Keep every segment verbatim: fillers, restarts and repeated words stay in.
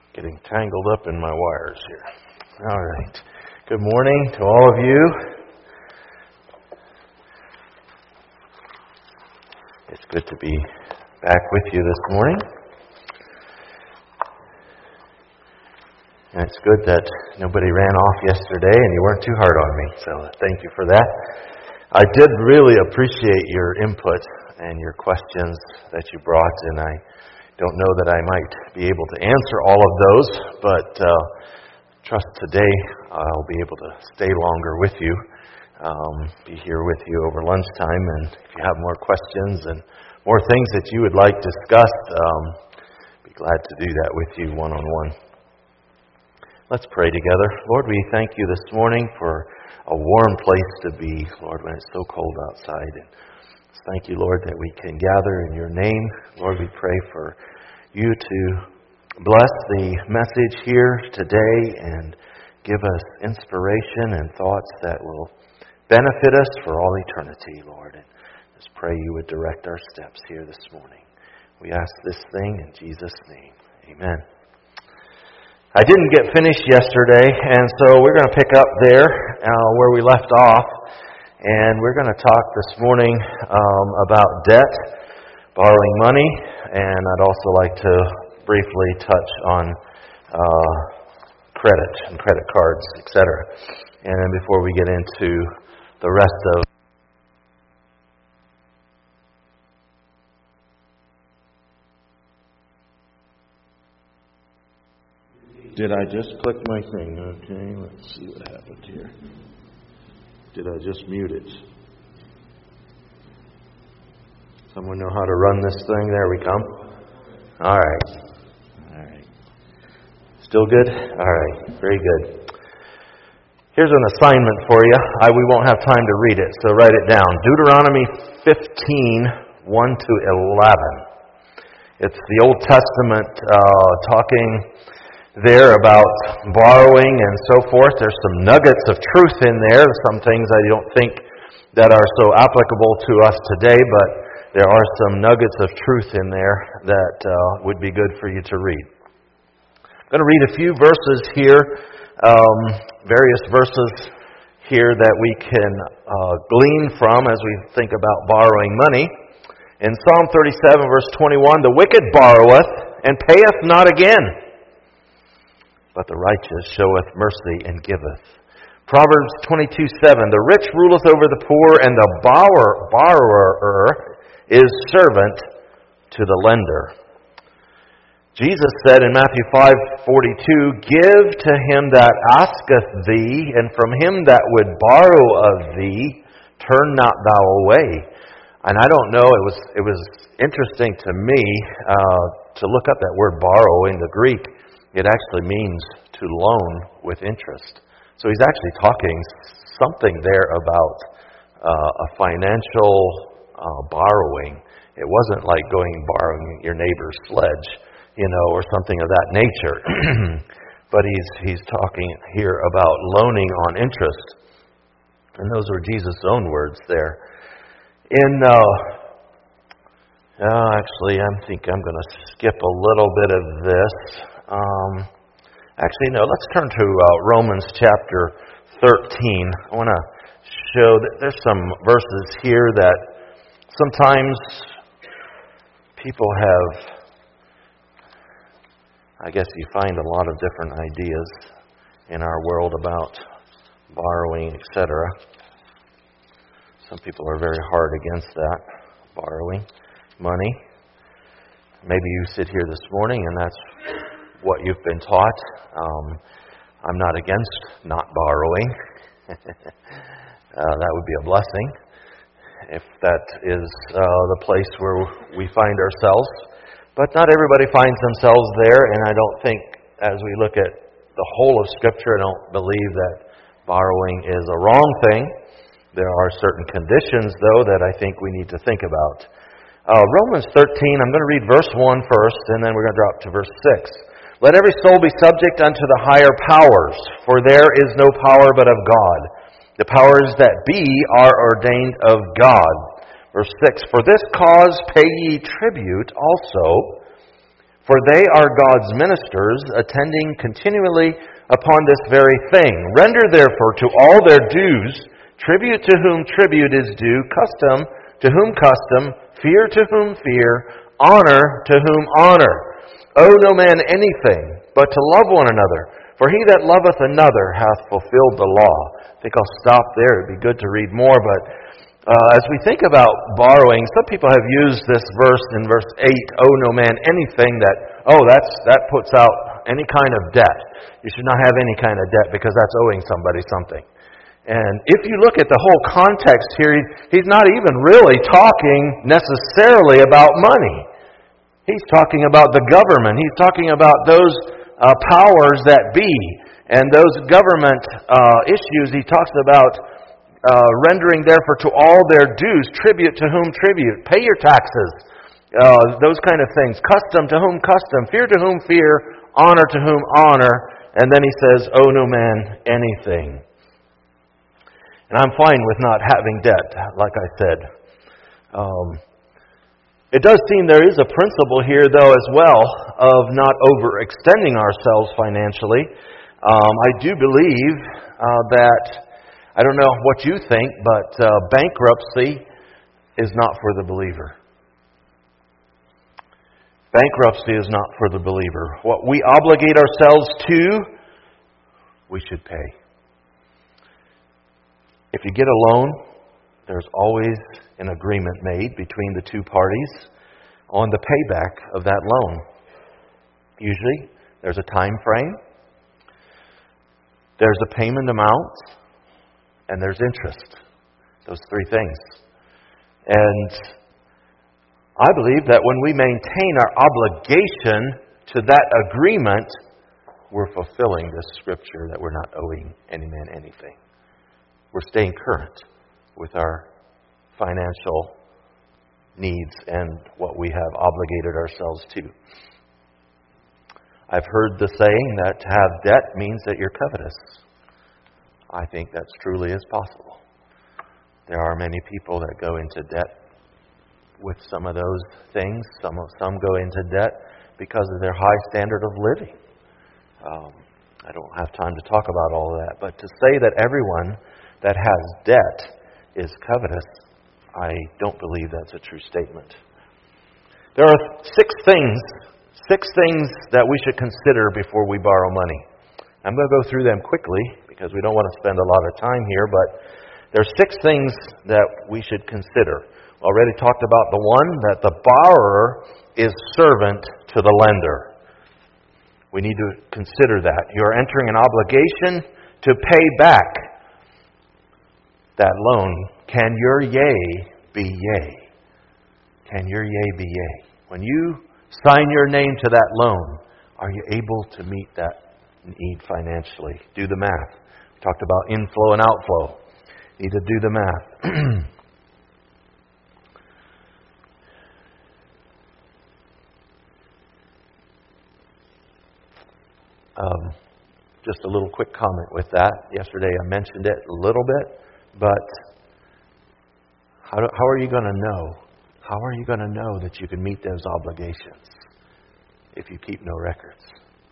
Getting tangled up in my wires here. All right. Good morning to all of you. It's good to be back with you this morning. And it's good that nobody ran off yesterday and you weren't too hard on me. So thank you for that. I did really appreciate your input and your questions that you brought, and I don't know that I might be able to answer all of those, but uh, trust today I'll be able to stay longer with you, um, be here with you over lunchtime, and if you have more questions and more things that you would like discussed, um, be glad to do that with you one-on-one. Let's pray together. Lord, we thank you this morning for a warm place to be, Lord, when it's so cold outside. And thank you, Lord, that we can gather in your name. Lord, we pray for you to bless the message here today and give us inspiration and thoughts that will benefit us for all eternity, Lord. And just pray you would direct our steps here this morning. We ask this thing in Jesus' name. Amen. I didn't get finished yesterday, and so we're going to pick up there uh, where we left off. And we're going to talk this morning um, about debt, borrowing money, and I'd also like to briefly touch on uh, credit and credit cards, et cetera. And then before we get into the rest of Did I just click my thing? Okay, let's see what happened here. Did I just mute it? Someone know how to run this thing? There we come. All right. All right. Still good? All right. Very good. Here's an assignment for you. I, we won't have time to read it, so write it down. Deuteronomy fifteen, one to eleven. It's the Old Testament uh, talking there about borrowing and so forth. There's some nuggets of truth in there, some things I don't think that are so applicable to us today, but there are some nuggets of truth in there that uh, would be good for you to read. I'm going to read a few verses here, um, various verses here that we can uh, glean from as we think about borrowing money. In Psalm thirty-seven, verse twenty-one, the wicked borroweth and payeth not again, but the righteous showeth mercy and giveth. Proverbs twenty-two, seven, the rich ruleth over the poor, and the borrower, borrower is servant to the lender. Jesus said in Matthew five, forty-two, give to him that asketh thee, and from him that would borrow of thee, turn not thou away. And I don't know, it was it was interesting to me uh, to look up that word borrow in the Greek. It actually means to loan with interest. So he's actually talking something there about uh, a financial uh, borrowing. It wasn't like going and borrowing your neighbor's sledge, you know, or something of that nature. But he's he's talking here about loaning on interest. And those were Jesus' own words there. In uh, uh, actually, I think I'm going to skip a little bit of this. Um, actually, no, let's turn to uh, Romans chapter thirteen. I want to show that there's some verses here that sometimes people have, I guess you find a lot of different ideas in our world about borrowing, et cetera. Some people are very hard against that, borrowing money. Maybe you sit here this morning and that's what you've been taught. Um, I'm not against not borrowing. uh, that would be a blessing if that is uh, the place where we find ourselves. But not everybody finds themselves there, and I don't think, as we look at the whole of Scripture, I don't believe that borrowing is a wrong thing. There are certain conditions, though, that I think we need to think about. Uh, Romans thirteen, I'm going to read verse one first, and then we're going to drop to verse six. Let every soul be subject unto the higher powers, for there is no power but of God. The powers that be are ordained of God. Verse six, for this cause pay ye tribute also, For they are God's ministers, attending continually upon this very thing. Render therefore to all their dues, tribute to whom tribute is due, custom to whom custom, fear to whom fear, honor to whom honor. Owe no man anything, but to love one another. For he that loveth another hath fulfilled the law. I think I'll stop there. It'd be good to read more, but uh, as we think about borrowing, some people have used this verse in verse eight, owe no man anything, that, oh, that's that puts out any kind of debt. You should not have any kind of debt because that's owing somebody something. And if you look at the whole context here, he's not even really talking necessarily about money. He's talking about the government. He's talking about those uh, powers that be and those government uh, issues. He talks about uh, rendering therefore to all their dues, tribute to whom tribute, pay your taxes, uh, those kind of things, custom to whom custom, fear to whom fear, honor to whom honor. And then he says, owe no man anything. And I'm fine with not having debt, like I said. Um, it does seem there is a principle here, though, as well, of not overextending ourselves financially. Um, I do believe uh, that, I don't know what you think, but uh, bankruptcy is not for the believer. Bankruptcy is not for the believer. What we obligate ourselves to, we should pay. If you get a loan, there's always an agreement made between the two parties on the payback of that loan. Usually, there's a time frame, there's a payment amount, and there's interest. Those three things. And I believe that when we maintain our obligation to that agreement, we're fulfilling this scripture that we're not owing any man anything. We're staying current with our financial needs and what we have obligated ourselves to. I've heard the saying that to have debt means that you're covetous. I think that's truly is possible. There are many people that go into debt with some of those things. Some of some go into debt because of their high standard of living. Um, I don't have time to talk about all of that, but to say that everyone that has debt is covetous, I don't believe that's a true statement. There are six things, six things that we should consider before we borrow money. I'm going to go through them quickly because we don't want to spend a lot of time here, but there are six things that we should consider. We already talked about the one, that the borrower is servant to the lender. We need to consider that. You're entering an obligation to pay back that loan. Can your yea be yea? Can your yea be yea? When you sign your name to that loan, are you able to meet that need financially? Do the math. We talked about inflow and outflow. You need to do the math. um, just a little quick comment with that. Yesterday I mentioned it a little bit. But how, do, how are you going to know? How are you going to know that you can meet those obligations if you keep no records?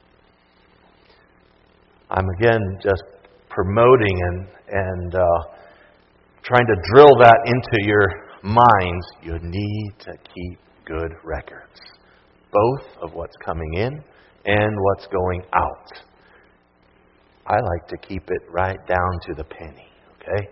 I'm again just promoting and, and uh, trying to drill that into your minds. You need to keep good records, both of what's coming in and what's going out. I like to keep it right down to the penny, okay?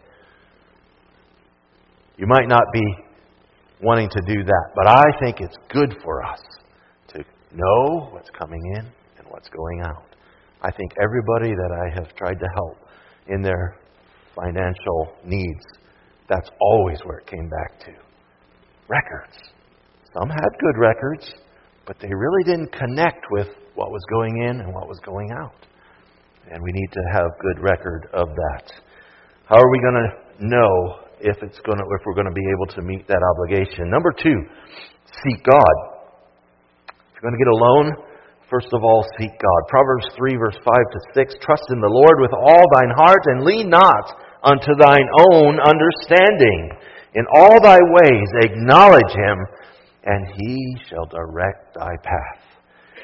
You might not be wanting to do that, but I think it's good for us to know what's coming in and what's going out. I think everybody that I have tried to help in their financial needs, that's always where it came back to. Records. Some had good records, but they really didn't connect with what was going in and what was going out. And we need to have good record of that. How are we going to know if it's going to, if we're going to be able to meet that obligation? Number two, seek God. If you're going to get a loan, first of all, seek God. Proverbs three, verse five to six, trust in the Lord with all thine heart, and lean not unto thine own understanding. In all thy ways acknowledge him, and he shall direct thy path.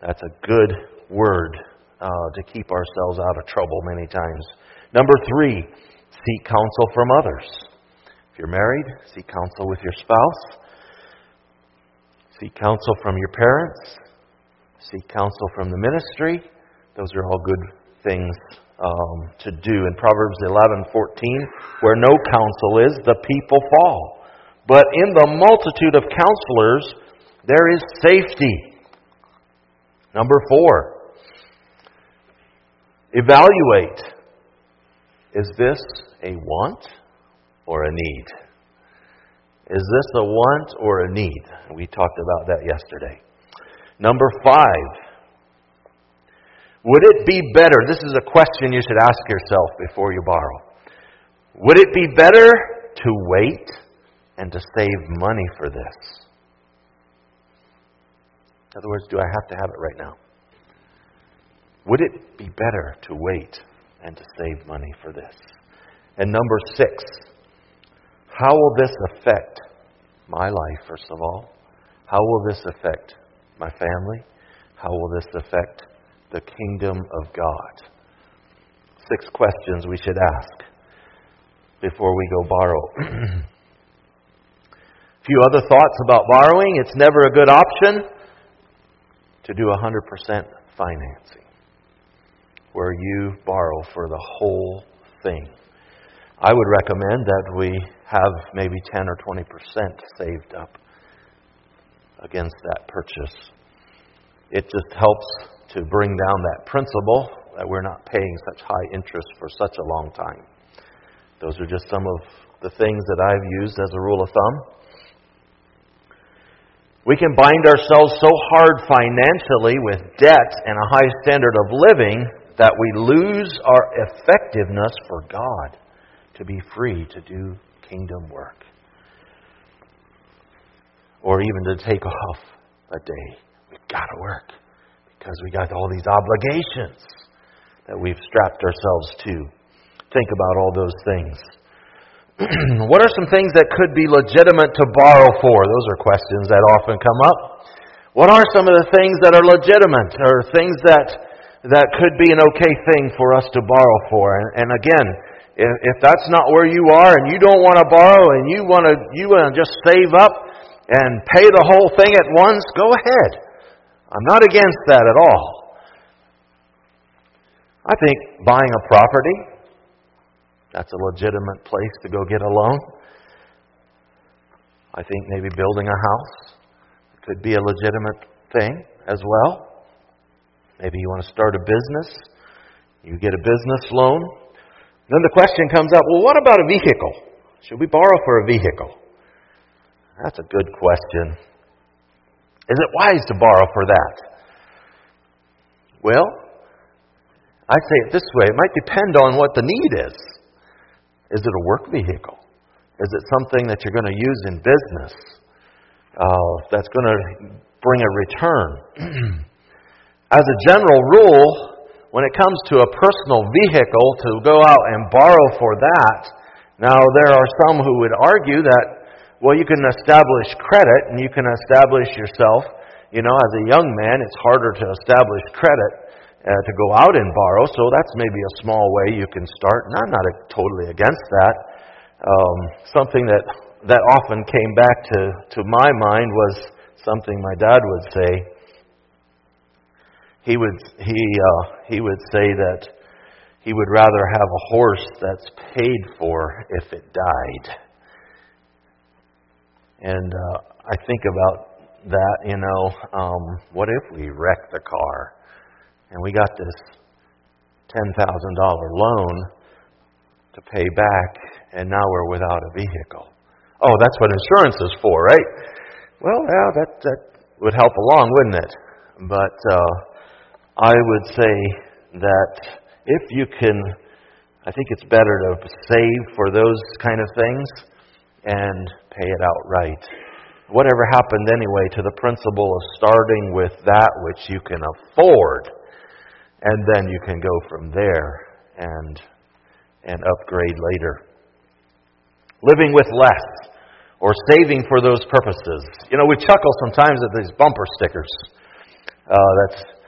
That's a good word uh, to keep ourselves out of trouble many times. Number three, seek counsel from others. If you're married, seek counsel with your spouse. Seek counsel from your parents. Seek counsel from the ministry. Those are all good things um, to do. In Proverbs eleven fourteen, where no counsel is, the people fall. But in the multitude of counselors, there is safety. Number four, evaluate. Is this a want or a need? Is this a want or a need? We talked about that yesterday. Number five, would it be better? This is a question you should ask yourself before you borrow. Would it be better to wait and to save money for this? In other words, do I have to have it right now? Would it be better to wait and to save money for this? And number six, how will this affect my life, first of all? How will this affect my family? How will this affect the kingdom of God? Six questions we should ask before we go borrow. A few other thoughts about borrowing. It's never a good option to do one hundred percent financing, where you borrow for the whole thing. I would recommend that we have maybe ten or twenty percent saved up against that purchase. It just helps to bring down that principal that we're not paying such high interest for such a long time. Those are just some of the things that I've used as a rule of thumb. We can bind ourselves so hard financially with debt and a high standard of living that we lose our effectiveness for God to be free to do kingdom work. Or even to take off a day. We've got to work because we got all these obligations that we've strapped ourselves to. Think about all those things. What are some things that could be legitimate to borrow for? Those are questions that often come up. What are some of the things that are legitimate, or things that that could be an okay thing for us to borrow for? And, and again, if, if that's not where you are, and you don't want to borrow, and you want to you want to just save up and pay the whole thing at once, go ahead. I'm not against that at all. I think buying a property, that's a legitimate place to go get a loan. I think maybe building a house could be a legitimate thing as well. Maybe you want to start a business. You get a business loan. Then the question comes up, well, what about a vehicle? Should we borrow for a vehicle? That's a good question. Is it wise to borrow for that? Well, I'd say it this way. It might depend on what the need is. Is it a work vehicle? Is it something that you're going to use in business uh, that's going to bring a return? As a general rule, when it comes to a personal vehicle, to go out and borrow for that, now there are some who would argue that, well, you can establish credit and you can establish yourself. You know, as a young man, it's harder to establish credit Uh, to go out and borrow, so that's maybe a small way you can start. And I'm not a, totally against that. Um, something that that often came back to, to my mind was something my dad would say. He would he uh, he would say that he would rather have a horse that's paid for if it died. And uh, I think about that. You know, um, what if we wrecked the car? And we got this ten thousand dollars loan to pay back, and now we're without a vehicle. Oh, that's what insurance is for, right? Well, yeah, that, that would help along, wouldn't it? But uh, I would say that if you can, I think it's better to save for those kind of things and pay it outright. Whatever happened anyway to the principle of starting with that which you can afford, and then you can go from there and and upgrade later. Living with less, or saving for those purposes. You know, we chuckle sometimes at these bumper stickers. Uh, that's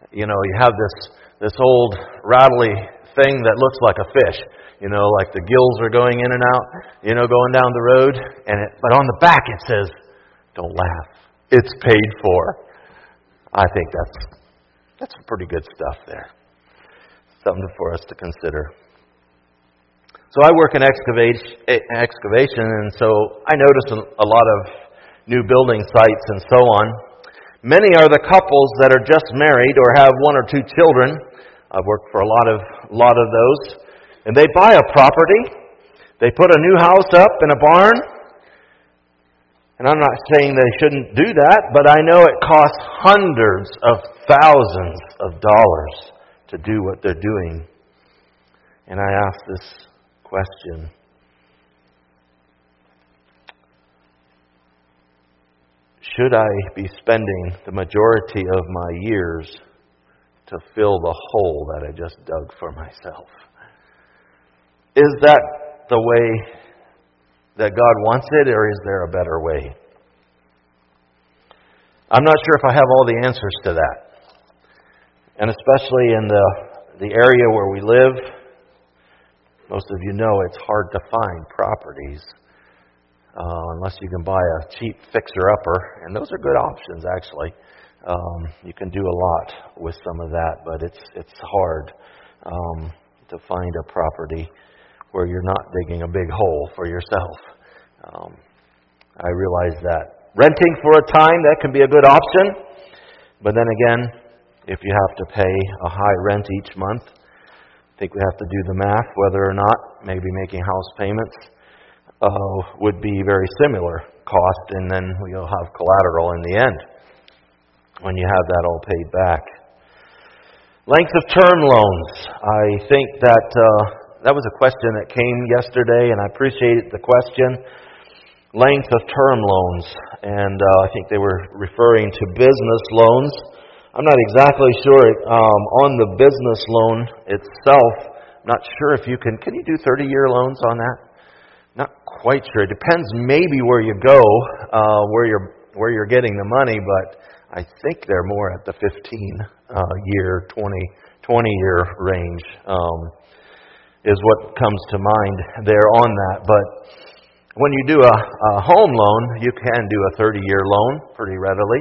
You know, you have this this old rattly thing that looks like a fish. You know, like the gills are going in and out, you know, going down the road. And it, but on the back it says, don't laugh. It's paid for. I think that's that's pretty good stuff there. Something for us to consider. So I work in excavation, excavation, and so I notice a lot of new building sites and so on. Many are the couples that are just married or have one or two children. I've worked for a lot of lot of those. And they buy a property. They put a new house up in a barn. And I'm not saying they shouldn't do that, but I know it costs hundreds of thousands of dollars to do what they're doing. And I ask this question. Should I be spending the majority of my years to fill the hole that I just dug for myself? Is that the way that God wants it, or is there a better way? I'm not sure if I have all the answers to that. And especially in the, the area where we live, most of you know it's hard to find properties uh, unless you can buy a cheap fixer-upper. And those are good options, actually. Um, you can do a lot with some of that, but it's it's hard um, to find a property where you're not digging a big hole for yourself. Um, I realize that. Renting for a time, that can be a good option. But then again, if you have to pay a high rent each month, I think we have to do the math whether or not maybe making house payments uh, would be very similar cost, and then you'll have collateral in the end when you have that all paid back. Length of term loans. I think that uh, that was a question that came yesterday, and I appreciate the question. Length of term loans, and uh, I think they were referring to business loans. I'm not exactly sure um, on the business loan itself. I'm not sure if you can. Can you do thirty-year loans on that? Not quite sure. It depends maybe where you go, uh, where you're where you're getting the money, but I think they're more at the fifteen-year, uh, twenty, twenty-year range. Um, is what comes to mind there on that. But when you do a, a home loan, you can do a thirty-year loan pretty readily.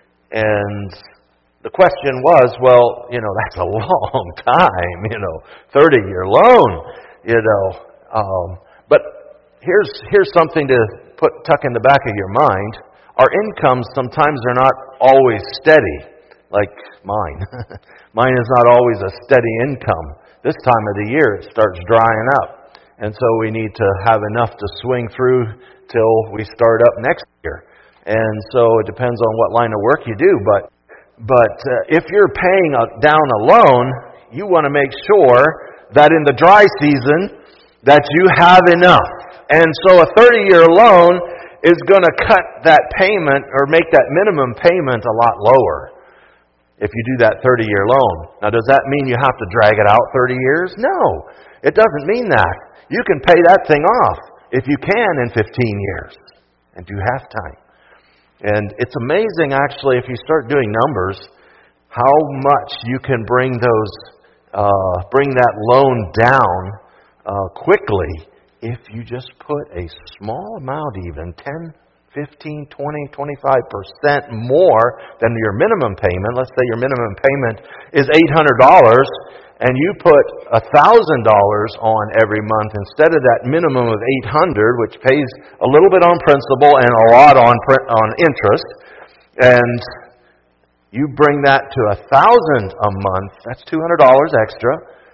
And the question was, well, you know, that's a long time, you know, thirty-year loan, you know. Um, but here's here's something to put tuck in the back of your mind. Our incomes sometimes are not always steady, like mine. Mine is not always a steady income. This time of the year, it starts drying up. And so we need to have enough to swing through till we start up next year. And so it depends on what line of work you do. But but uh, if you're paying a, down a loan, you want to make sure that in the dry season that you have enough. And so a thirty-year loan is going to cut that payment or make that minimum payment a lot lower if you do that thirty-year loan. Now, does that mean you have to drag it out thirty years? No, it doesn't mean that. You can pay that thing off, if you can, in fifteen years and do half time. And it's amazing, actually, if you start doing numbers, how much you can bring those, uh, bring that loan down uh, quickly if you just put a small amount, even ten, fifteen, twenty, twenty-five percent more than your minimum payment. Let's say your minimum payment is eight hundred dollars, and you put one thousand dollars on every month instead of that minimum of eight hundred dollars, which pays a little bit on principal and a lot on on interest, and you bring that to one thousand dollars a month, that's two hundred dollars extra,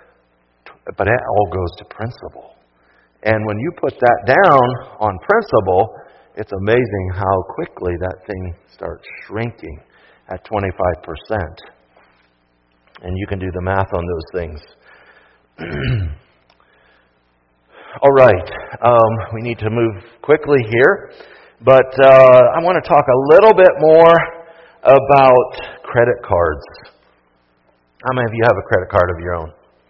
but it all goes to principal. And when you put that down on principal, it's amazing how quickly that thing starts shrinking at twenty-five percent. And you can do the math on those things. All right. Um, we need to move quickly here. But uh, I want to talk a little bit more about credit cards. How many of you have a credit card of your own?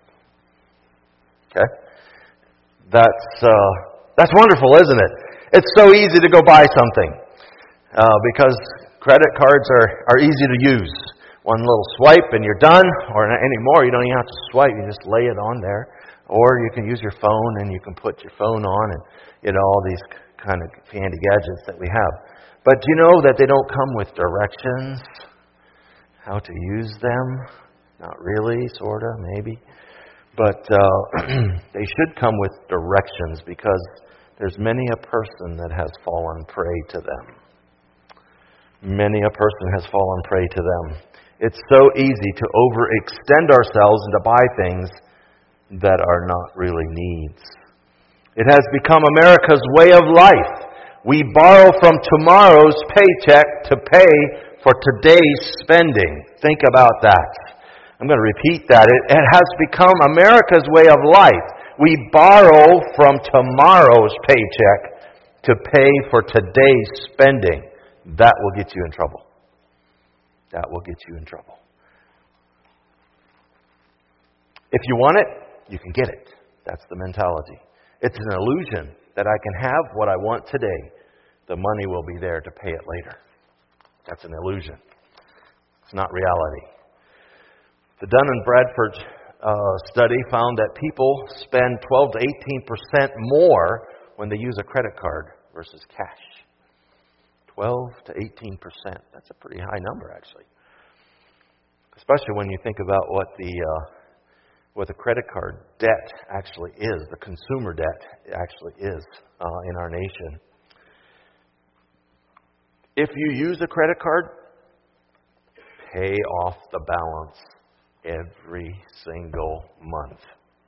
Okay. That's uh, that's wonderful, isn't it? It's so easy to go buy something uh, because credit cards are, are easy to use. one little swipe and you're done, or anymore, you don't even have to swipe, you just lay it on there. Or you can use your phone and you can put your phone on and, you know, all these kind of handy gadgets that we have. But do you know that they don't come with directions? How to use them? Not really, sort of, maybe. But uh, they should come with directions, because there's many a person that has fallen prey to them. Many a person has fallen prey to them. It's so easy to overextend ourselves and to buy things that are not really needs. It has become America's way of life. We borrow from tomorrow's paycheck to pay for today's spending. Think about that. I'm going to repeat that. It, it has become America's way of life. We borrow from tomorrow's paycheck to pay for today's spending. That will get you in trouble. That will get you in trouble. If you want it, you can get it. That's the mentality. It's an illusion that I can have what I want today. The money will be there to pay it later. That's an illusion. It's not reality. The Dun and Bradford uh, study found that people spend twelve to eighteen percent more when they use a credit card versus cash. twelve to eighteen percent. That's a pretty high number, actually. Especially when you think about what the uh, what the credit card debt actually is, the consumer debt actually is uh, in our nation. If you use a credit card, pay off the balance every single month.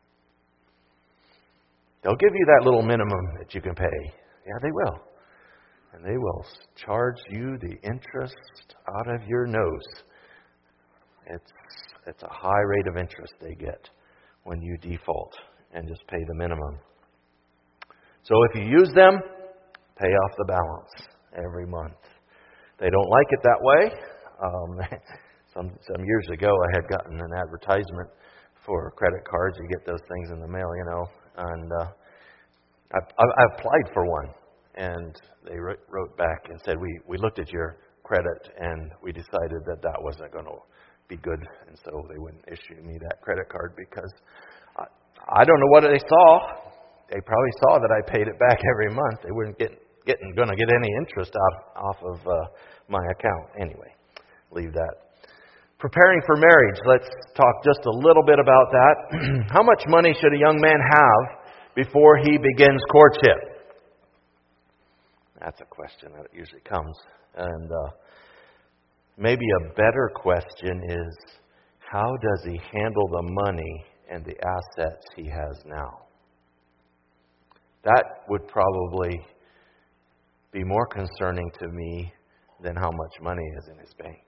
They'll give you that little minimum that you can pay. Yeah, they will. And they will charge you the interest out of your nose. It's it's a high rate of interest they get when you default and just pay the minimum. So if you use them, pay off the balance every month. They don't like it that way. Um, some some years ago, I had gotten an advertisement for credit cards. You get those things in the mail, you know, and uh, I, I applied for one. And they wrote back and said, we, we looked at your credit and we decided that that wasn't going to be good. And so they wouldn't issue me that credit card, because I, I don't know what they saw. They probably saw that I paid it back every month. They weren't getting, getting going to get any interest out, off of uh, my account. Anyway, leave that. Preparing for marriage. Let's talk just a little bit about that. How much money should a young man have before he begins courtship? That's a question that usually comes. And uh, maybe a better question is, how does he handle the money and the assets he has now? That would probably be more concerning to me than how much money is in his bank.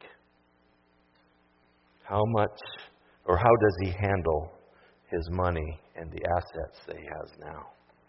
How much, or how does he handle his money and the assets that he has now?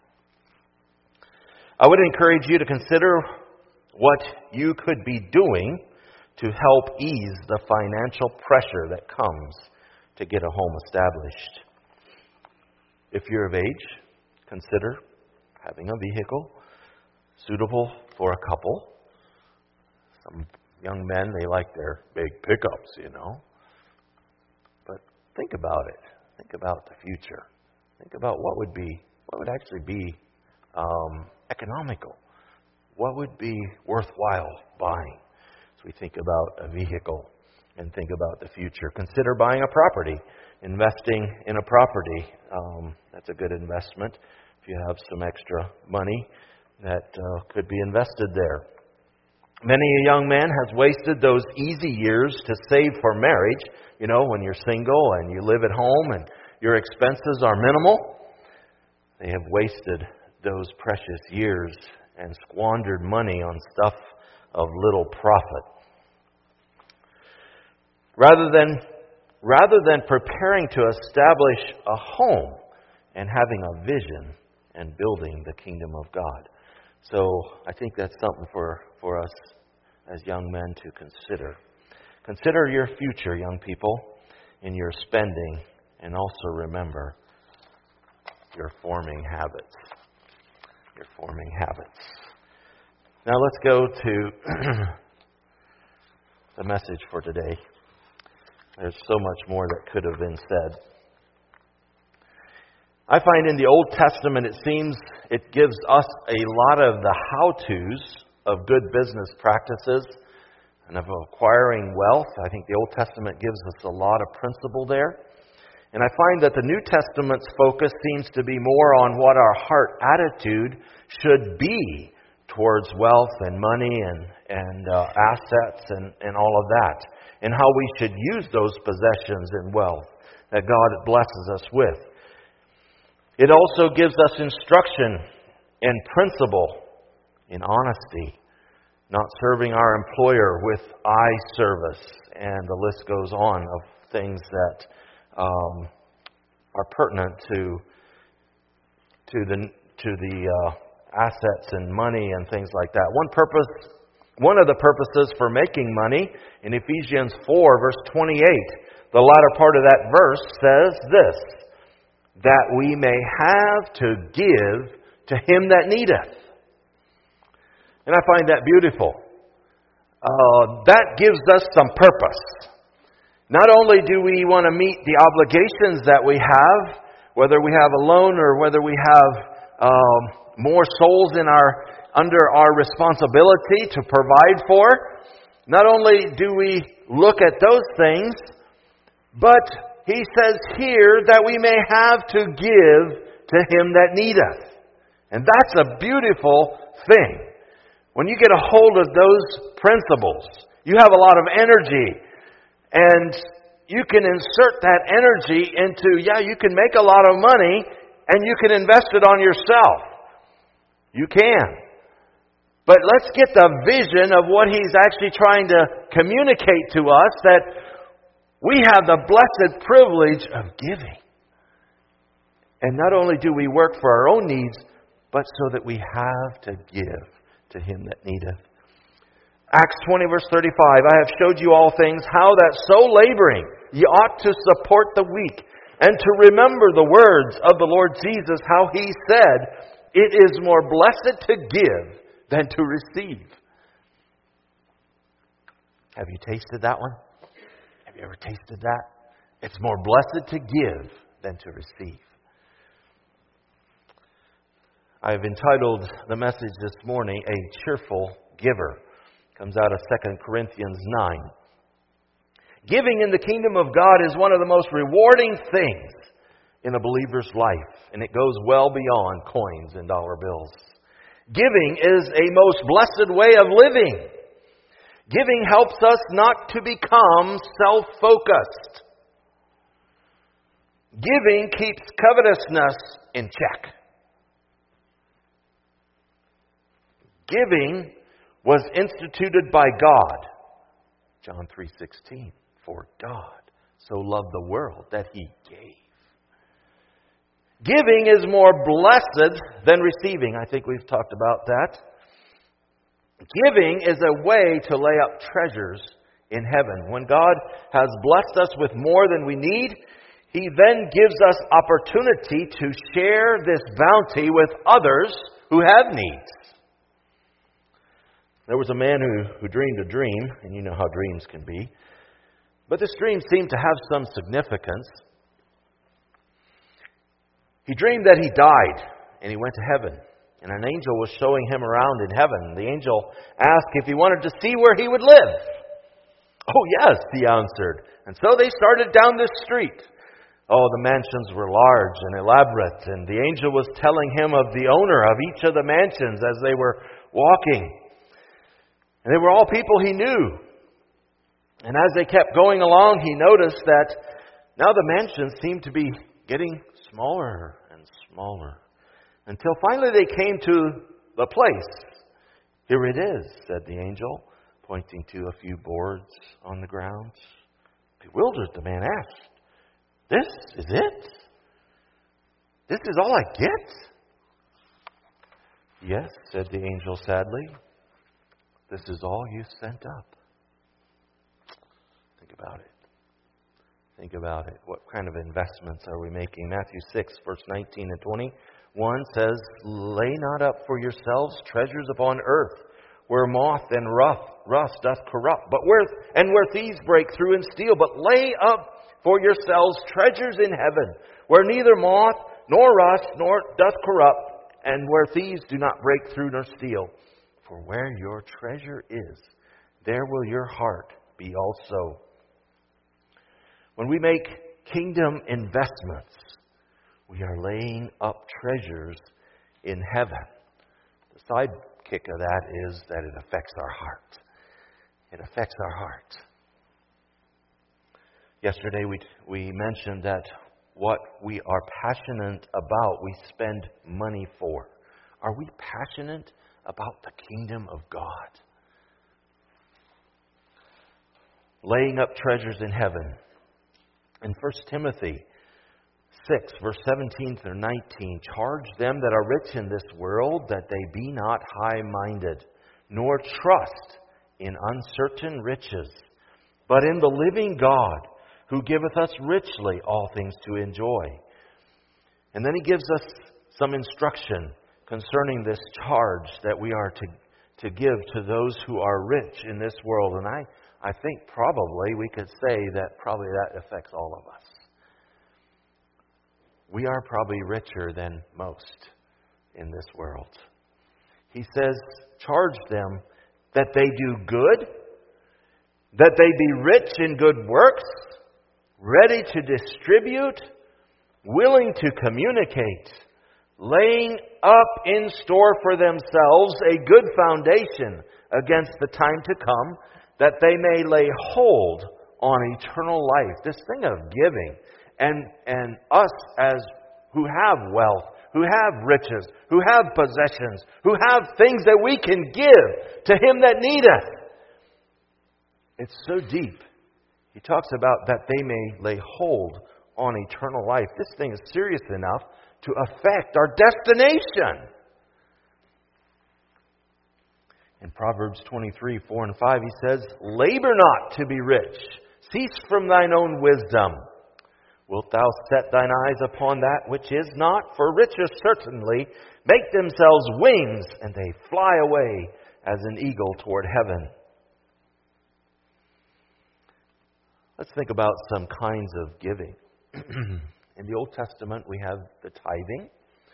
I would encourage you to consider what you could be doing to help ease the financial pressure that comes to get a home established. If you're of age, consider having a vehicle suitable for a couple. Some young men, they like their big pickups, you know. But think about it. Think about the future. Think about what would be, what would actually be um, economical. What would be worthwhile buying? So we think about a vehicle and think about the future. Consider buying a property, investing in a property. Um, that's a good investment if you have some extra money that uh, could be invested there. Many a young man has wasted those easy years to save for marriage. You know, when you're single and you live at home and your expenses are minimal, they have wasted those precious years and squandered money on stuff of little profit. Rather than, rather than preparing to establish a home and having a vision and building the kingdom of God. So I think that's something for, for us as young men to consider. Consider your future, young people, in your spending, and also remember your forming habits. Your forming habits. Now let's go to the message for today. There's so much more that could have been said. I find in the Old Testament, it seems it gives us a lot of the how-tos of good business practices and of acquiring wealth. I think the Old Testament gives us a lot of principle there. And I find that the New Testament's focus seems to be more on what our heart attitude should be towards wealth and money and, and uh, assets and, and all of that, and how we should use those possessions and wealth that God blesses us with. It also gives us instruction and principle in honesty, not serving our employer with eye service, and the list goes on of things that um, are pertinent to to the to the uh, assets and money and things like that. One purpose, one of the purposes for making money in Ephesians four, verse twenty-eight, the latter part of that verse says this: that we may have to give to him that needeth. And I find that beautiful. Uh, that gives us some purpose. Not only do we want to meet the obligations that we have, whether we have a loan or whether we have um, more souls in our under our responsibility to provide for, not only do we look at those things, but he says here that we may have to give to him that needeth. And that's a beautiful thing. When you get a hold of those principles, you have a lot of energy. And you can insert that energy into, yeah, you can make a lot of money and you can invest it on yourself. You can. But let's get the vision of what he's actually trying to communicate to us, that we have the blessed privilege of giving. And not only do we work for our own needs, but so that we have to give to him that needeth. Acts twenty, verse thirty-five, I have showed you all things, how that so laboring ye ought to support the weak, and to remember the words of the Lord Jesus, how he said, it is more blessed to give than to receive. Have you tasted that one? Have you ever tasted that? It's more blessed to give than to receive. I've entitled the message this morning, A Cheerful Giver. Comes out of Second Corinthians nine. Giving in the kingdom of God is one of the most rewarding things in a believer's life, and it goes well beyond coins and dollar bills. Giving is a most blessed way of living. Giving helps us not to become self-focused. Giving keeps covetousness in check. Giving was instituted by God. John three sixteen. For God so loved the world that he gave. Giving is more blessed than receiving. I think we've talked about that. Giving is a way to lay up treasures in heaven. When God has blessed us with more than we need, he then gives us opportunity to share this bounty with others who have needs. There was a man who, who dreamed a dream, and you know how dreams can be. But this dream seemed to have some significance. He dreamed that he died, and he went to heaven. And an angel was showing him around in heaven. The angel asked if he wanted to see where he would live. Oh, yes, he answered. And so they started down this street. Oh, the mansions were large and elaborate, and the angel was telling him of the owner of each of the mansions as they were walking. And they were all people he knew. And as they kept going along, he noticed that now the mansions seemed to be getting smaller and smaller, until finally they came to the place. Here it is, said the angel, pointing to a few boards on the ground. Bewildered, the man asked, This is it? This is all I get? Yes, said the angel sadly. This is all you sent up. Think about it. Think about it. What kind of investments are we making? Matthew six, verse nineteen and twenty-one says, Lay not up for yourselves treasures upon earth, where moth and rust rust doth corrupt, but where and where thieves break through and steal. But lay up for yourselves treasures in heaven, where neither moth nor rust nor doth corrupt, and where thieves do not break through nor steal. For where your treasure is, there will your heart be also. When we make kingdom investments, we are laying up treasures in heaven. The sidekick of that is that it affects our heart. It affects our heart. Yesterday we we mentioned that what we are passionate about, we spend money for. Are we passionate about the kingdom of God? Laying up treasures in heaven. In First Timothy six, verse seventeen through nineteen, charge them that are rich in this world that they be not high-minded, nor trust in uncertain riches, but in the living God, who giveth us richly all things to enjoy. And then he gives us some instruction concerning this charge that we are to, to give to those who are rich in this world. And I, I think probably we could say that probably that affects all of us. We are probably richer than most in this world. He says, charge them that they do good, that they be rich in good works, ready to distribute, willing to communicate, laying up in store for themselves a good foundation against the time to come, that they may lay hold on eternal life. This thing of giving, and, and us as who have wealth, who have riches, who have possessions, who have things that we can give to him that needeth. It's so deep. He talks about that they may lay hold on eternal life. This thing is serious enough to affect our destination. In Proverbs twenty-three, four and five, he says, labor not to be rich. Cease from thine own wisdom. Wilt thou set thine eyes upon that which is not? For riches certainly make themselves wings, and they fly away as an eagle toward heaven. Let's think about some kinds of giving. In the Old Testament, we have the tithing.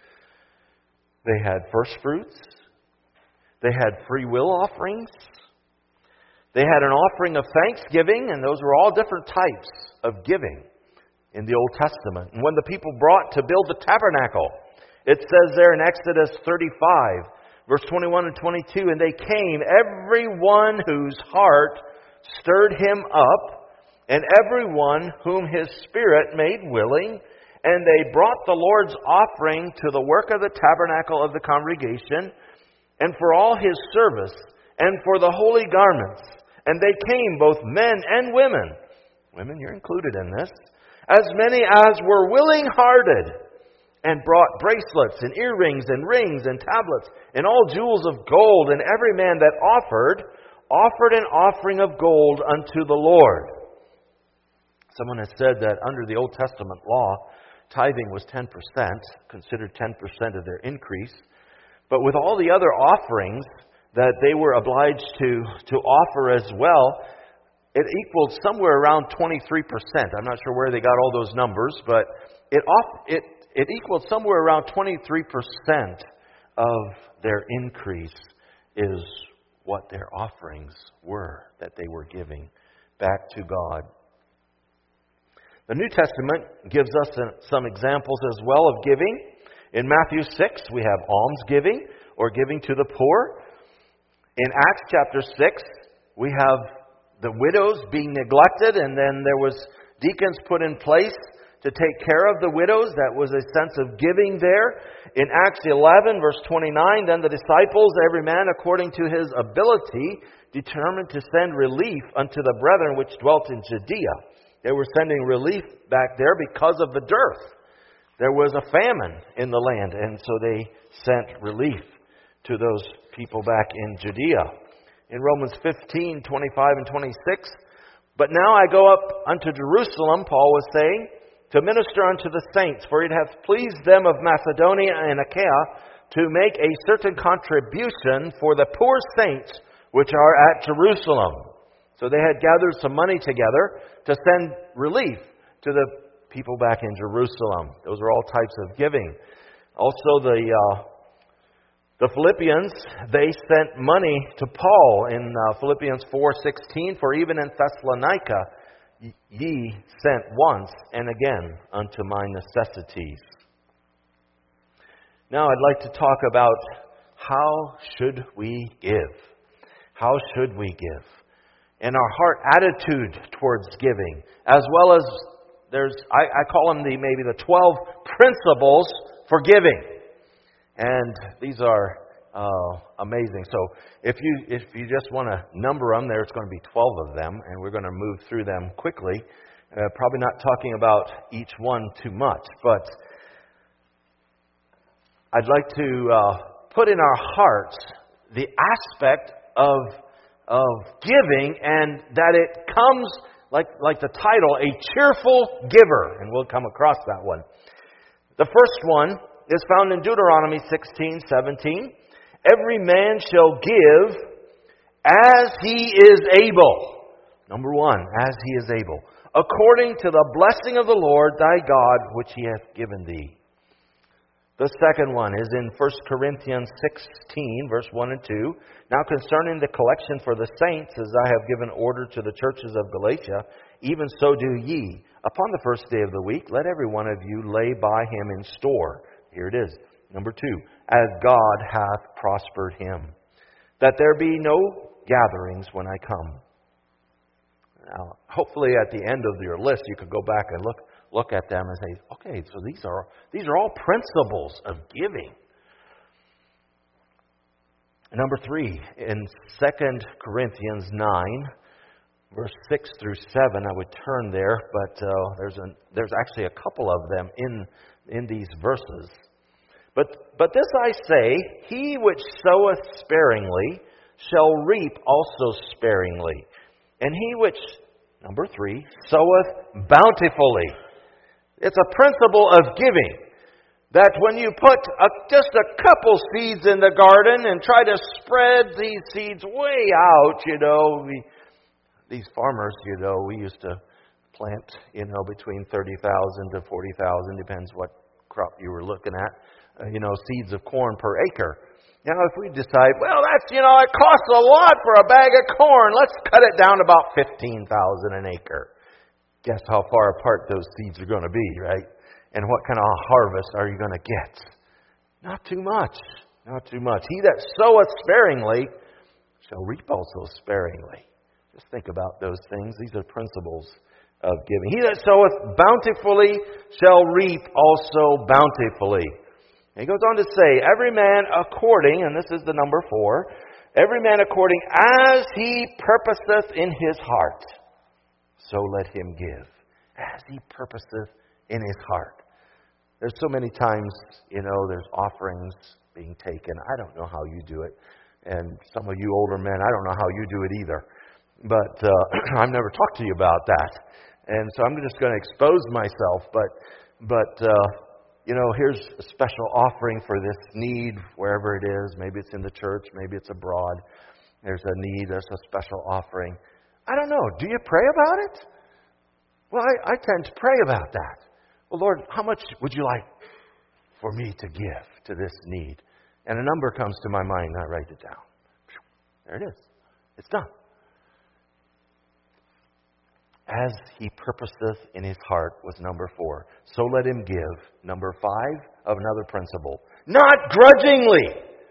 They had first fruits. They had free will offerings. They had an offering of thanksgiving, and those were all different types of giving in the Old Testament. And when the people brought to build the tabernacle, it says there in Exodus thirty-five, verse twenty-one and twenty-two, and they came, every one whose heart stirred him up, and every one whom his spirit made willing, and they brought the Lord's offering to the work of the tabernacle of the congregation, and for all his service, and for the holy garments. And they came, both men and women. Women, you're included in this. As many as were willing-hearted, and brought bracelets, and earrings, and rings, and tablets, and all jewels of gold. And every man that offered, offered an offering of gold unto the Lord. Someone has said that under the Old Testament law, tithing was ten percent, considered ten percent of their increase. But with all the other offerings that they were obliged to, to offer as well, it equaled somewhere around twenty-three percent. I'm not sure where they got all those numbers, but it off, it, it equaled somewhere around twenty-three percent of their increase is what their offerings were that they were giving back to God. The New Testament gives us some examples as well of giving. In Matthew six, we have almsgiving, or giving to the poor. In Acts chapter six, we have the widows being neglected, and then there was deacons put in place to take care of the widows. That was a sense of giving there. In Acts eleven, verse twenty-nine, then the disciples, every man according to his ability, determined to send relief unto the brethren which dwelt in Judea. They were sending relief back there because of the dearth. There was a famine in the land, and so they sent relief to those people back in Judea. In Romans fifteen, twenty-five and twenty-six, but now I go up unto Jerusalem, Paul was saying, to minister unto the saints, for it hath pleased them of Macedonia and Achaia to make a certain contribution for the poor saints which are at Jerusalem. So they had gathered some money together to send relief to the people back in Jerusalem. Those are all types of giving. Also, the uh, the Philippians, they sent money to Paul in uh, Philippians four sixteen, for even in Thessalonica ye sent once and again unto my necessities. Now I'd like to talk about how should we give? How should we give? And our heart attitude towards giving, as well as there's, I, I call them the maybe the twelve principles for giving. And these are uh, amazing. So if you if you just want to number them, there's going to be twelve of them, and we're going to move through them quickly. Uh, probably not talking about each one too much, but I'd like to uh, put in our hearts the aspect of of giving, and that it comes, like like the title, a cheerful giver, and we'll come across that one. The first one is found in Deuteronomy sixteen seventeen. Every man shall give as he is able. Number one, as he is able. According to the blessing of the Lord thy God, which he hath given thee. The second one is in First Corinthians sixteen, verse one and two. Now concerning the collection for the saints, as I have given order to the churches of Galatia, even so do ye. Upon the first day of the week, let every one of you lay by him in store. Here it is. Number two, as God hath prospered him, that there be no gatherings when I come. Now, hopefully at the end of your list, you could go back and look look at them and say, okay, so these are these are all principles of giving. Number three, in Second Corinthians nine, verse six through seven, I would turn there, but uh, there's a, there's actually a couple of them in in these verses. But but this I say, he which soweth sparingly shall reap also sparingly, and he which, number three, soweth bountifully. It's a principle of giving. That when you put a, just a couple seeds in the garden and try to spread these seeds way out, you know, we, these farmers, you know, we used to plant, you know, between thirty thousand to forty thousand, depends what crop you were looking at, uh, you know, seeds of corn per acre. Now, if we decide, well, that's, you know, it costs a lot for a bag of corn, let's cut it down to about fifteen thousand an acre. Guess how far apart those seeds are going to be, right? And what kind of harvest are you going to get? Not too much. Not too much. He that soweth sparingly shall reap also sparingly. Just think about those things. These are principles of giving. He that soweth bountifully shall reap also bountifully. And he goes on to say, every man according, and this is the number four, every man according as he purposeth in his heart, so let him give. As he purposeth in his heart. There's so many times, you know, there's offerings being taken. I don't know how you do it. And some of you older men, I don't know how you do it either. But uh, I've never talked to you about that. And so I'm just going to expose myself. But, but uh, you know, here's a special offering for this need, wherever it is. Maybe it's in the church. Maybe it's abroad. There's a need. There's a special offering. I don't know. Do you pray about it? Well, I, I tend to pray about that. Well, Lord, how much would you like for me to give to this need? And a number comes to my mind, and I write it down. There it is. It's done. As he purposeth in his heart was number four. So let him give. Number five of another principle. Not grudgingly.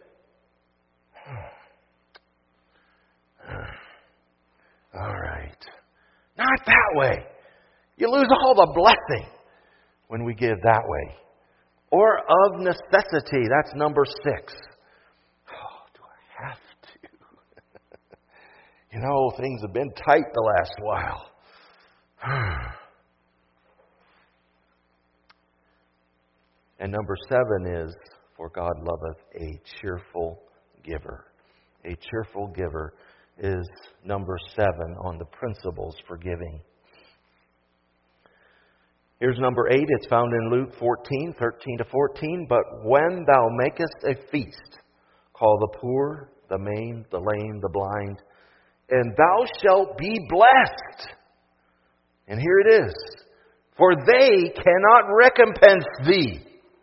All right. Not that way. You lose all the blessing when we give that way. Or of necessity. That's number six. Oh, do I have to? You know, things have been tight the last while. And number seven is, for God loveth a cheerful giver. A cheerful giver is number seven on the principles for giving. Here's number eight. It's found in Luke fourteen, thirteen to fourteen. But when thou makest a feast, call the poor the maimed, the lame, the blind, and thou shalt be blessed. And here it is. For they cannot recompense thee.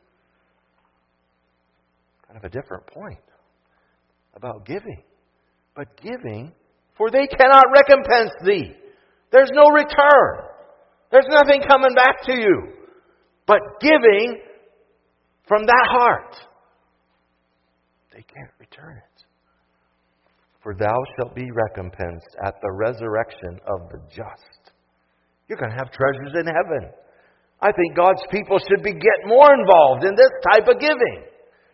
Kind of a different point about giving. But giving, for they cannot recompense thee. There's no return. There's nothing coming back to you. But giving from that heart, they can't return it. For thou shalt be recompensed at the resurrection of the just. You're going to have treasures in heaven. I think God's people should be get more involved in this type of giving.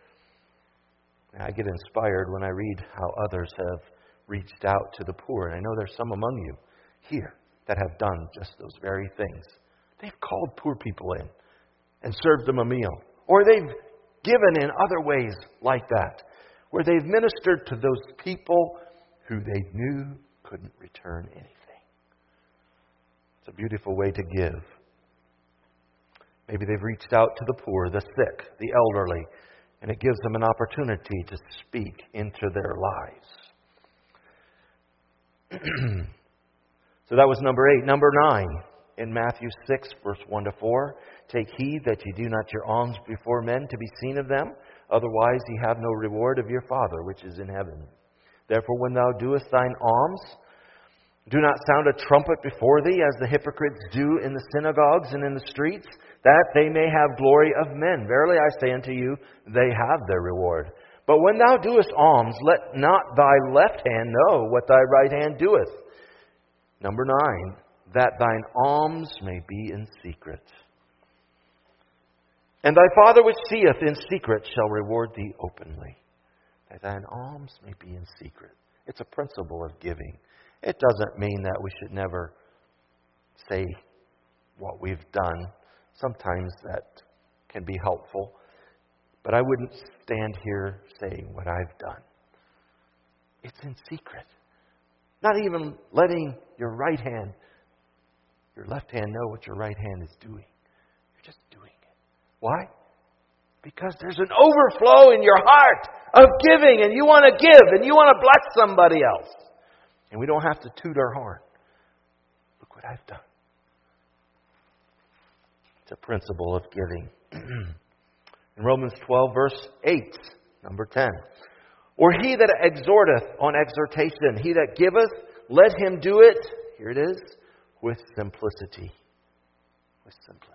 I get inspired when I read how others have reached out to the poor. And I know there's some among you here that have done just those very things. They've called poor people in and served them a meal. Or they've given in other ways like that, where they've ministered to those people who they knew couldn't return anything. It's a beautiful way to give. Maybe they've reached out to the poor, the sick, the elderly, and it gives them an opportunity to speak into their lives. So that was number eight. Number nine, in Matthew six, verse one to four. Take heed that ye do not your alms before men to be seen of them. Otherwise ye have no reward of your Father which is in heaven. Therefore when thou doest thine alms, do not sound a trumpet before thee, as the hypocrites do in the synagogues and in the streets, that they may have glory of men. Verily I say unto you, they have their reward. But when thou doest alms, let not thy left hand know what thy right hand doeth. Number nine, that thine alms may be in secret. And thy Father which seeth in secret shall reward thee openly. That thine alms may be in secret. It's a principle of giving. It doesn't mean that we should never say what we've done. Sometimes that can be helpful. But I wouldn't stand here saying what I've done. It's in secret. Not even letting your right hand, your left hand know what your right hand is doing. You're just doing it. Why? Because there's an overflow in your heart of giving, and you want to give, and you want to bless somebody else. And we don't have to toot our horn. Look what I've done. It's a principle of giving. In Romans twelve, verse eight, number ten. Or he that exhorteth on exhortation, he that giveth, let him do it, here it is, with simplicity. With simplicity.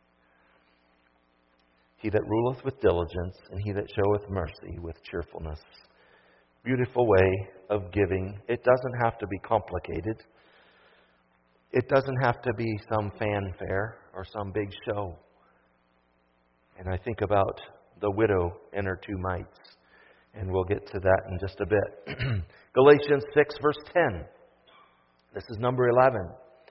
He that ruleth with diligence, and he that showeth mercy with cheerfulness. Beautiful way of giving. It doesn't have to be complicated. It doesn't have to be some fanfare or some big show. And I think about the widow and her two mites. And we'll get to that in just a bit. Galatians six, verse ten. This is number eleven.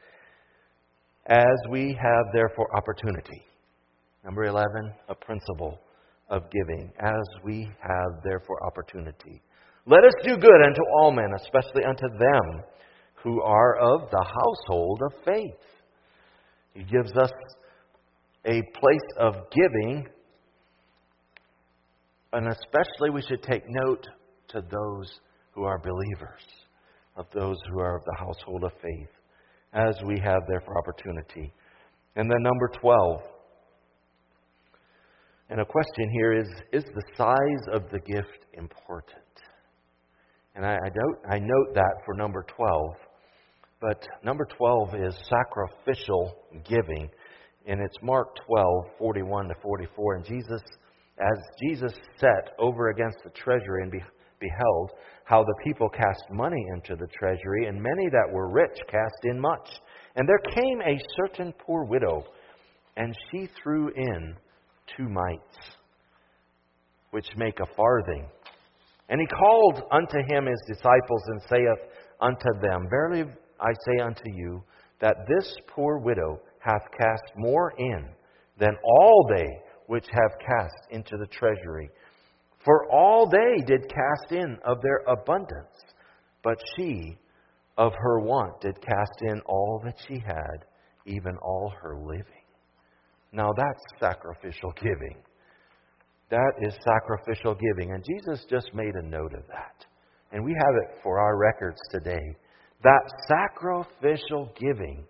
As we have therefore opportunity. Number eleven, a principle of giving. As we have therefore opportunity. Let us do good unto all men, especially unto them who are of the household of faith. He gives us a place of giving, and especially we should take note to those who are believers, of those who are of the household of faith, as we have therefore opportunity. And then number twelve. And a question here is, is the size of the gift important? And I, I, note, I note that for number twelve. But number twelve is sacrificial giving. And it's Mark twelve, forty-one to forty-four. And Jesus, as Jesus sat over against the treasury and be, beheld how the people cast money into the treasury, and many that were rich cast in much. And there came a certain poor widow, and she threw in two mites, which make a farthing. And he called unto him his disciples, and saith unto them, Verily I say unto you, that this poor widow hath cast more in than all they which have cast into the treasury. For all they did cast in of their abundance, but she of her want did cast in all that she had, even all her living. Now that's sacrificial giving. That is sacrificial giving. And Jesus just made a note of that. And we have it for our records today. That sacrificial giving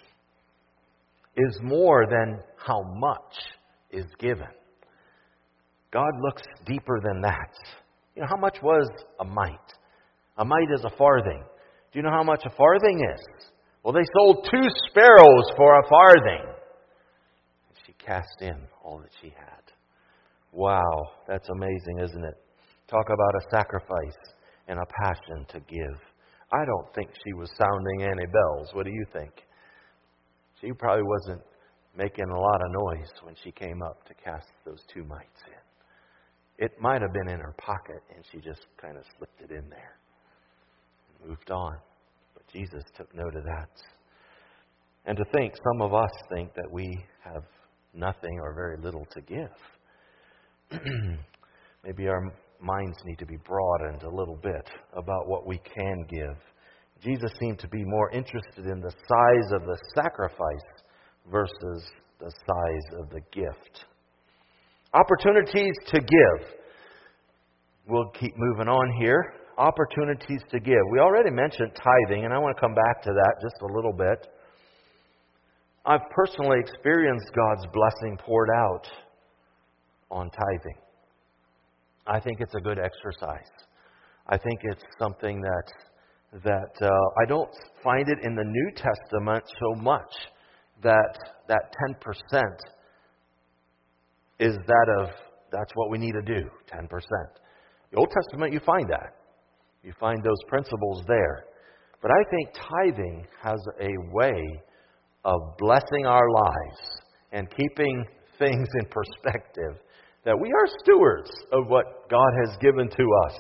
is more than how much is given. God looks deeper than that. You know, how much was a mite? A mite is a farthing. Do you know how much a farthing is? Well, they sold two sparrows for a farthing. And she cast in all that she had. Wow, that's amazing, isn't it? Talk about a sacrifice and a passion to give. I don't think she was sounding any bells. What do you think? She probably wasn't making a lot of noise when she came up to cast those two mites in. It might have been in her pocket, and she just kind of slipped it in there and moved on. But Jesus took note of that. And to think, some of us think that we have nothing or very little to give. Maybe our minds need to be broadened a little bit about what we can give. Jesus seemed to be more interested in the size of the sacrifice versus the size of the gift. Opportunities to give. We'll keep moving on here. Opportunities to give. We already mentioned tithing, and I want to come back to that just a little bit. I've personally experienced God's blessing poured out on tithing. I think it's a good exercise. I think it's something that that uh, I don't find it in the New Testament so much that that ten percent is that of, that's what we need to do, ten percent. The Old Testament, you find that. You find those principles there. But I think tithing has a way of blessing our lives and keeping things in perspective, that we are stewards of what God has given to us.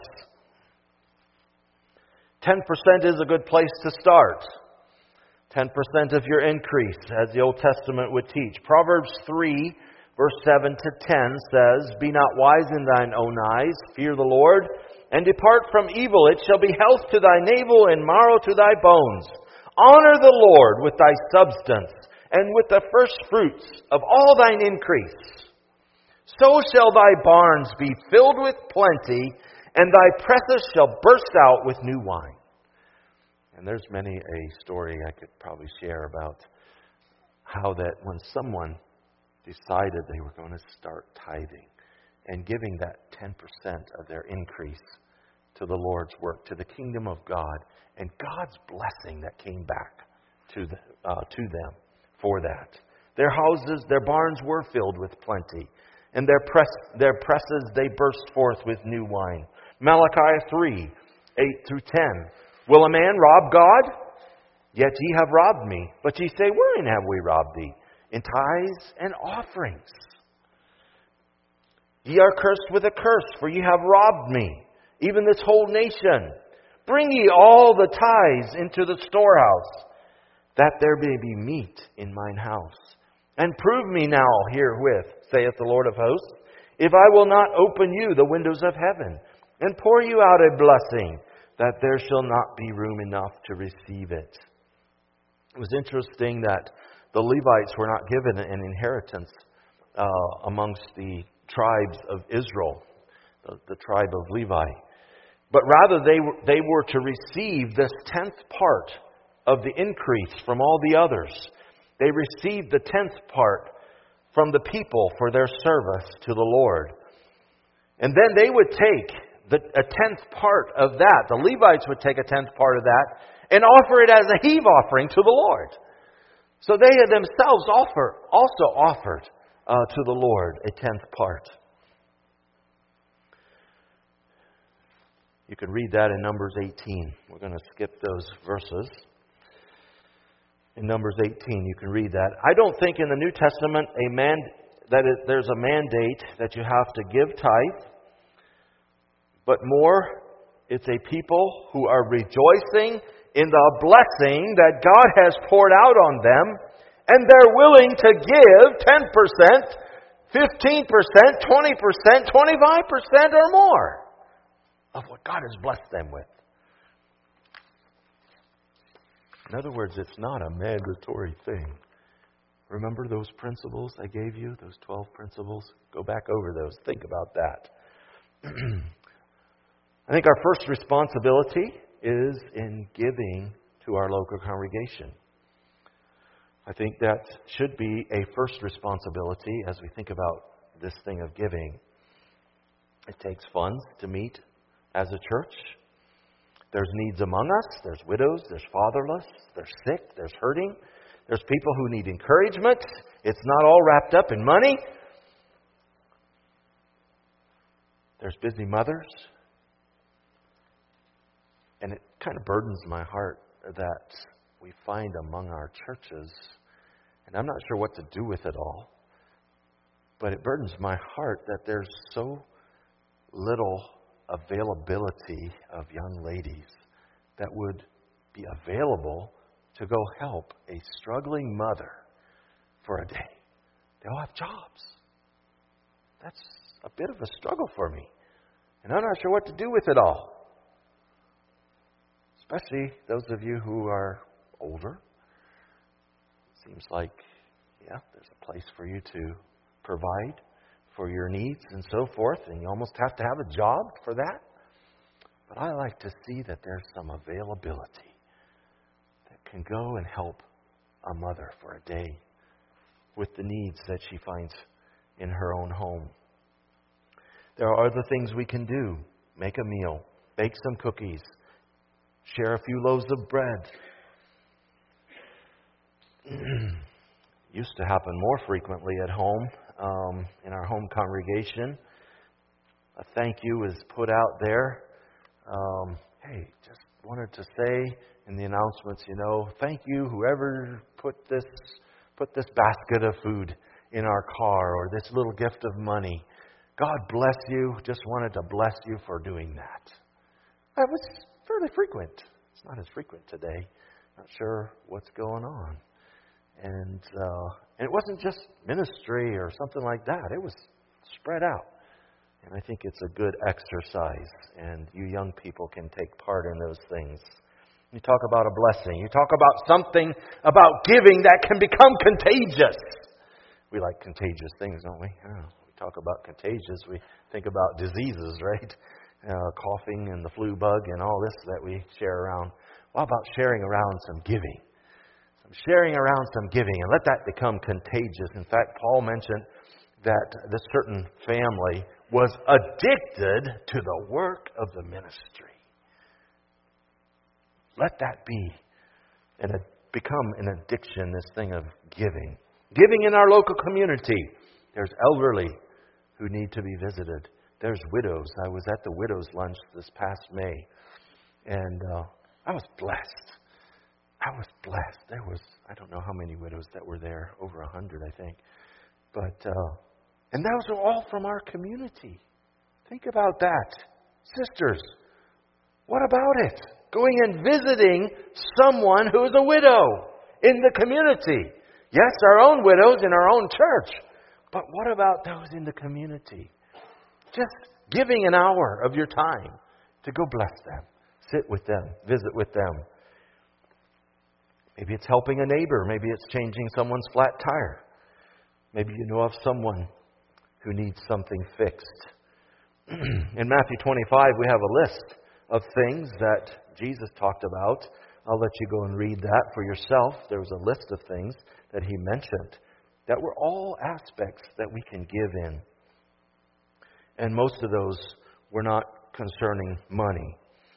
ten percent is a good place to start. ten percent of your increase, as the Old Testament would teach. Proverbs three, verse seven to ten says, "Be not wise in thine own eyes, fear the Lord, and depart from evil. It shall be health to thy navel and marrow to thy bones. Honor the Lord with thy substance, and with the first fruits of all thine increase. So shall thy barns be filled with plenty, and thy presses shall burst out with new wine." And there's many a story I could probably share about how that when someone decided they were going to start tithing and giving that ten percent of their increase to the Lord's work, to the kingdom of God, and God's blessing that came back to the, uh, to them for that. Their houses, their barns were filled with plenty, and their press, their presses they burst forth with new wine. Malachi three, eight through ten. "Will a man rob God? Yet ye have robbed me. But ye say, Wherein have we robbed thee? In tithes and offerings. Ye are cursed with a curse, for ye have robbed me, even this whole nation. Bring ye all the tithes into the storehouse, that there may be meat in mine house. And prove me now herewith, saith the Lord of hosts, if I will not open you the windows of heaven, and pour you out a blessing, that there shall not be room enough to receive it." It was interesting that the Levites were not given an inheritance uh, amongst the tribes of Israel, the, the tribe of Levi. But rather they were, they were to receive this tenth part of the increase from all the others. They received the tenth part from the people for their service to the Lord. And then they would take the, a tenth part of that. The Levites would take a tenth part of that and offer it as a heave offering to the Lord. So they themselves offer, also offered uh, to the Lord a tenth part. You could read that in Numbers eighteen. We're going to skip those verses. In Numbers eighteen, you can read that. I don't think in the New Testament a man that it, there's a mandate that you have to give tithe, but more, it's a people who are rejoicing in the blessing that God has poured out on them, and they're willing to give ten percent, fifteen percent, twenty percent, twenty-five percent or more of what God has blessed them with. In other words, it's not a mandatory thing. Remember those principles I gave you, those twelve principles? Go back over those. Think about that. I think our first responsibility is in giving to our local congregation. I think that should be a first responsibility as we think about this thing of giving. It takes funds to meet as a church. There's needs among us. There's widows. There's fatherless. There's sick. There's hurting. There's people who need encouragement. It's not all wrapped up in money. There's busy mothers. And it kind of burdens my heart that we find among our churches, and I'm not sure what to do with it all, but it burdens my heart that there's so little availability of young ladies that would be available to go help a struggling mother for a day. They all have jobs. That's a bit of a struggle for me, and I'm not sure what to do with it all. Especially those of you who are older. Seems like, yeah, there's a place for you to provide for your needs and so forth, and you almost have to have a job for that. But I like to see that there's some availability that can go and help a mother for a day with the needs that she finds in her own home. There are other things we can do. Make a meal, bake some cookies, share a few loaves of bread. Used to happen more frequently at home, um, in our home congregation. A thank you is put out there. Um, hey, just wanted to say in the announcements, you know, thank you whoever put this put this basket of food in our car or this little gift of money. God bless you. Just wanted to bless you for doing that. That was fairly frequent. It's not as frequent today. Not sure what's going on. And, uh, and it wasn't just ministry or something like that. It was spread out. And I think it's a good exercise. And you young people can take part in those things. You talk about a blessing. You talk about something about giving that can become contagious. We like contagious things, don't we? Oh, we talk about contagious. We think about diseases, right? Uh, coughing and the flu bug and all this that we share around. What about sharing around some giving? Some sharing around some giving, and let that become contagious. In fact, Paul mentioned that this certain family was addicted to the work of the ministry. Let that be and become an addiction, this thing of giving. Giving in our local community. There's elderly who need to be visited. There's widows. I was at the widows' lunch this past May, and uh, I was blessed. I was blessed. There was, I don't know how many widows that were there, over a hundred, I think. But, uh, and those are all from our community. Think about that. Sisters, what about it? Going and visiting someone who is a widow in the community. Yes, our own widows in our own church. But what about those in the community? Just giving an hour of your time to go bless them, sit with them, visit with them. Maybe it's helping a neighbor. Maybe it's changing someone's flat tire. Maybe you know of someone who needs something fixed. In Matthew twenty-five, we have a list of things that Jesus talked about. I'll let you go and read that for yourself. There was a list of things that He mentioned that were all aspects that we can give in. And most of those were not concerning money.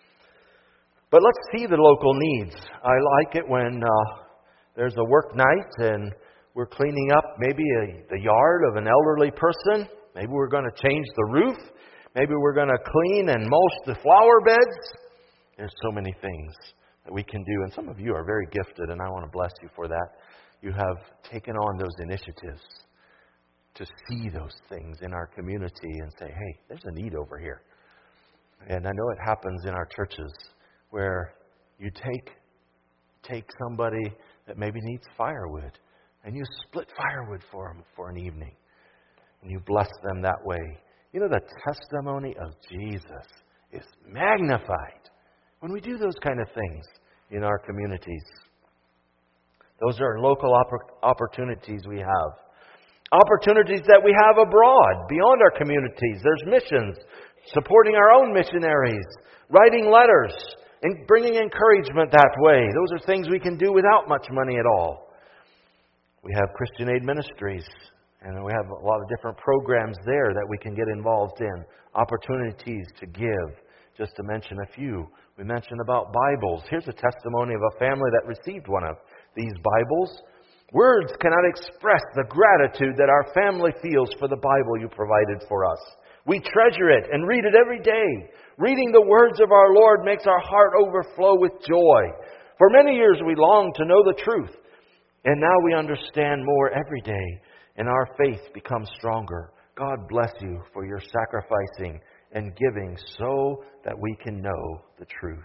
But let's see the local needs. I like it when uh, there's a work night and we're cleaning up maybe a, the yard of an elderly person. Maybe we're going to change the roof. Maybe we're going to clean and mulch the flower beds. There's so many things that we can do. And some of you are very gifted, and I want to bless you for that. You have taken on those initiatives to see those things in our community and say, hey, there's a need over here. And I know it happens in our churches where you take take somebody that maybe needs firewood and you split firewood for them for an evening. And you bless them that way. You know, the testimony of Jesus is magnified when we do those kind of things in our communities. Those are local oppor- opportunities we have. Opportunities that we have abroad, beyond our communities. There's missions supporting our own missionaries, writing letters, and bringing encouragement that way. Those are things we can do without much money at all. We have Christian Aid Ministries, and we have a lot of different programs there that we can get involved in. Opportunities to give, just to mention a few. We mentioned about Bibles. Here's a testimony of a family that received one of these Bibles. Words cannot express the gratitude that our family feels for the Bible you provided for us. We treasure it and read it every day. Reading the words of our Lord makes our heart overflow with joy. For many years we longed to know the truth, and now we understand more every day, and our faith becomes stronger. God bless you for your sacrificing and giving so that we can know the truth.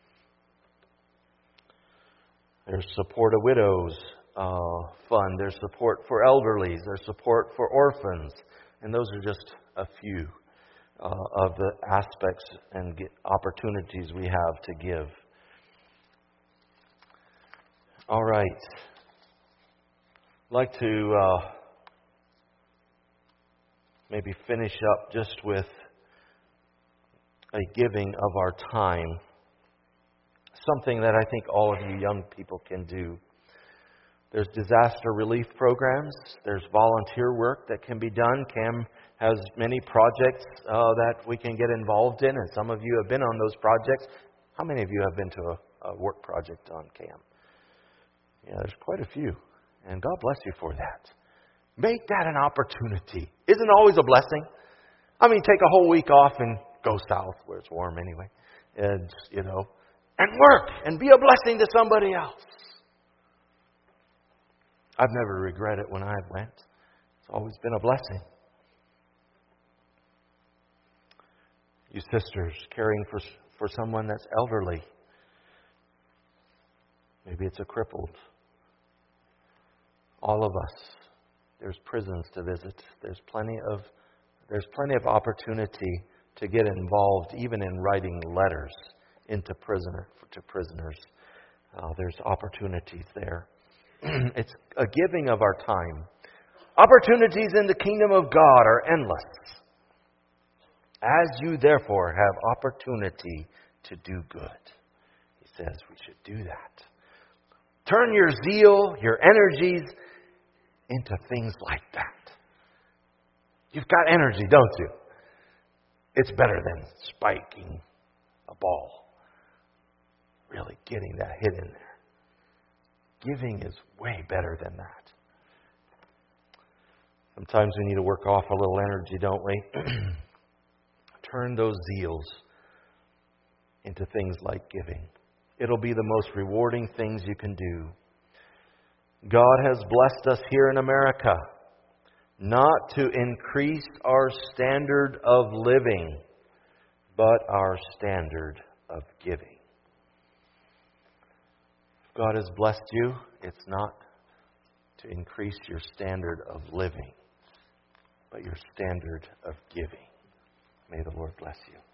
There's support of widows uh, fund. There's support for elderlies. There's support for orphans. And those are just a few uh, of the aspects and opportunities we have to give. All right. I'd like to uh, maybe finish up just with a giving of our time. Something that I think all of you young people can do. There's disaster relief programs. There's volunteer work that can be done. CAM has many projects uh, that we can get involved in, and some of you have been on those projects. How many of you have been to a, a work project on CAM? Yeah, there's quite a few, and God bless you for that. Make that an opportunity. Isn't it always a blessing? I mean, take a whole week off and go south where it's warm anyway, and you know, and work and be a blessing to somebody else. I've never regretted when I went. It's always been a blessing. You sisters caring for for someone that's elderly. Maybe it's a crippled. All of us. There's prisons to visit. There's plenty of there's plenty of opportunity to get involved, even in writing letters into prisoner to prisoners. Uh, there's opportunities there. It's a giving of our time. Opportunities in the kingdom of God are endless. As you therefore have opportunity to do good. He says we should do that. Turn your zeal, your energies into things like that. You've got energy, don't you? It's better than spiking a ball. Really getting that hit in there. Giving is way better than that. Sometimes we need to work off a little energy, don't we? Turn those zeals into things like giving. It'll be the most rewarding things you can do. God has blessed us here in America not to increase our standard of living, but our standard of giving. If God has blessed you, it's not to increase your standard of living, but your standard of giving. May the Lord bless you.